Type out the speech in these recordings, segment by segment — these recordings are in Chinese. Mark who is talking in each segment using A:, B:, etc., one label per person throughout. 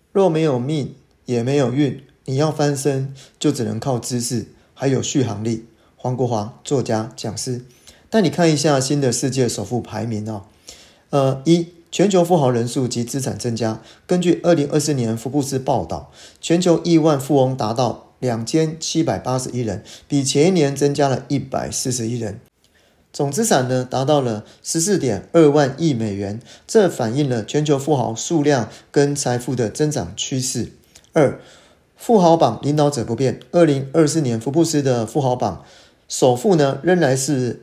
A: 若没有命也没有运，你要翻身就只能靠知识还有续航力。黄国华，作家、讲师。带你看一下新的世界首富排名全球富豪人数及资产增加。根据2024年福布斯报道，全球亿万富翁达到2781人，比前一年增加了141人。总资产呢达到了 14.2 万亿美元，这反映了全球富豪数量跟财富的增长趋势。富豪榜领导者不变。2024年福布斯的富豪榜首富呢仍然是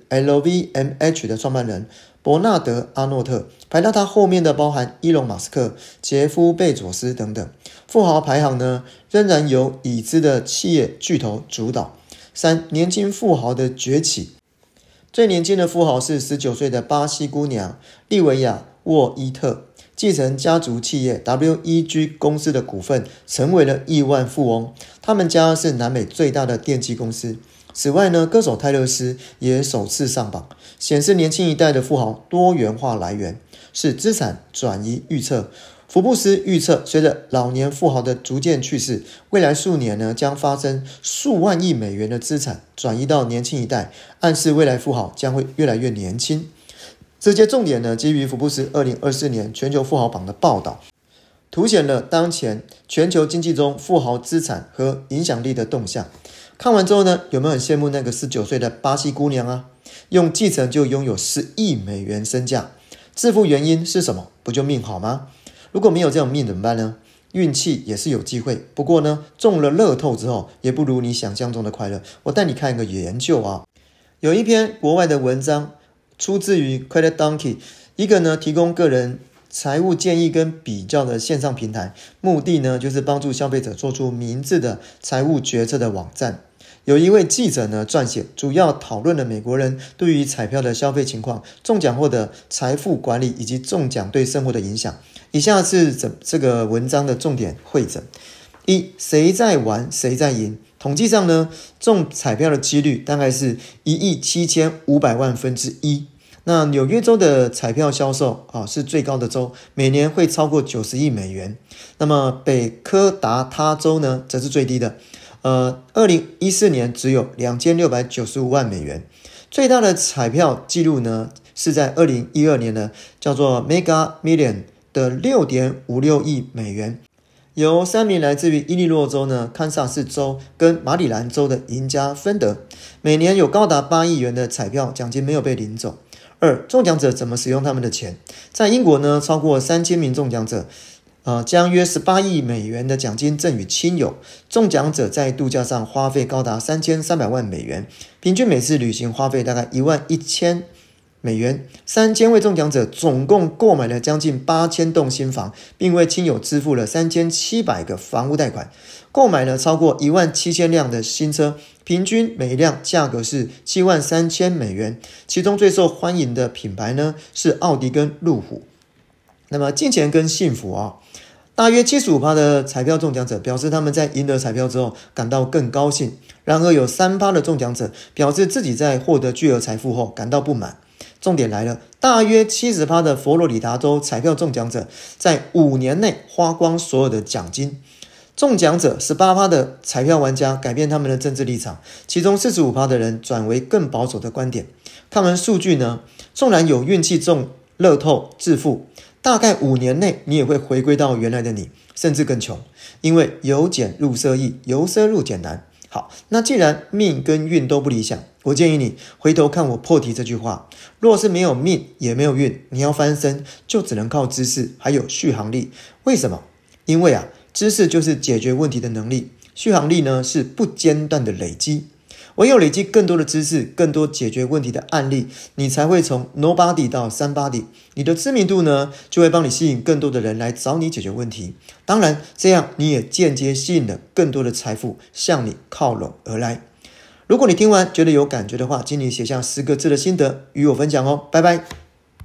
A: LVMH 的创办人伯纳德·阿诺特，排到他后面的包含伊隆·马斯克、杰夫·贝佐斯等等。富豪排行呢仍然由已知的企业巨头主导。年轻富豪的崛起。最年轻的富豪是19岁的巴西姑娘利维亚·沃伊特，继承家族企业 WEG 公司的股份，成为了亿万富翁。他们家是南美最大的电机公司。此外呢，歌手泰勒斯也首次上榜，显示年轻一代的富豪多元化来源。是资产转移预测。福布斯预测，随着老年富豪的逐渐去世，未来数年呢将发生数万亿美元的资产转移到年轻一代，暗示未来富豪将会越来越年轻。这些重点呢基于福布斯2024年全球富豪榜的报道，凸显了当前全球经济中富豪资产和影响力的动向。看完之后呢，有没有很羡慕那个19岁的巴西姑娘啊？用继承就拥有10亿美元身价，致富原因是什么？不就命好吗？如果没有这种命怎么办呢？运气也是有机会，不过呢，中了乐透之后也不如你想象中的快乐。我带你看一个研究啊，有一篇国外的文章出自于 Credit Donkey， 一个呢提供个人财务建议跟比较的线上平台，目的呢就是帮助消费者做出明智的财务决策的网站。有一位记者呢撰写，主要讨论了美国人对于彩票的消费情况、中奖后的财富管理以及中奖对生活的影响。以下是这个文章的重点汇整。谁在玩谁在赢。统计上呢，中彩票的几率大概是17500万分之一。那纽约州的彩票销售是最高的州，每年会超过90亿美元。那么北科达他州呢则是最低的，2014年只有2695万美元。最大的彩票记录呢是在2012年的叫做 Mega Million 的6.56亿美元，由3名来自于伊利诺州呢、堪萨斯州跟马里兰州的赢家分得，每年有高达8亿元的彩票奖金没有被领走。中奖者怎么使用他们的钱？在英国呢，超过3000名中奖者将约18亿美元的奖金赠与亲友。中奖者在度假上花费高达3300万美元，平均每次旅行花费大概11000美元。3000位中奖者总共购买了将近8000栋新房，并为亲友支付了3700个房屋贷款，购买了超过17000辆的新车，平均每辆价格是73000美元。其中最受欢迎的品牌呢是奥迪跟路虎。那么金钱跟幸福大约 75% 的彩票中奖者表示他们在赢得彩票之后感到更高兴，然而有 3% 的中奖者表示自己在获得巨额财富后感到不满。重点来了，大约 70% 的佛罗里达州彩票中奖者在5年内花光所有的奖金。中奖者 18% 的彩票玩家改变他们的政治立场，其中 45% 的人转为更保守的观点。看完数据呢，纵然有运气中乐透致富，大概5年内你也会回归到原来的你，甚至更穷，因为由俭入奢易，由奢入俭难。好，那既然命跟运都不理想，我建议你回头看我破题这句话，若是没有命也没有运，你要翻身就只能靠知识还有续航力。为什么？因为知识就是解决问题的能力，续航力呢是不间断的累积。唯有累积更多的知识，更多解决问题的案例，你才会从 nobody 到 somebody， 你的知名度呢就会帮你吸引更多的人来找你解决问题。当然这样你也间接吸引了更多的财富向你靠拢而来。如果你听完觉得有感觉的话，请你写下10个字的心得与我分享哦。拜拜。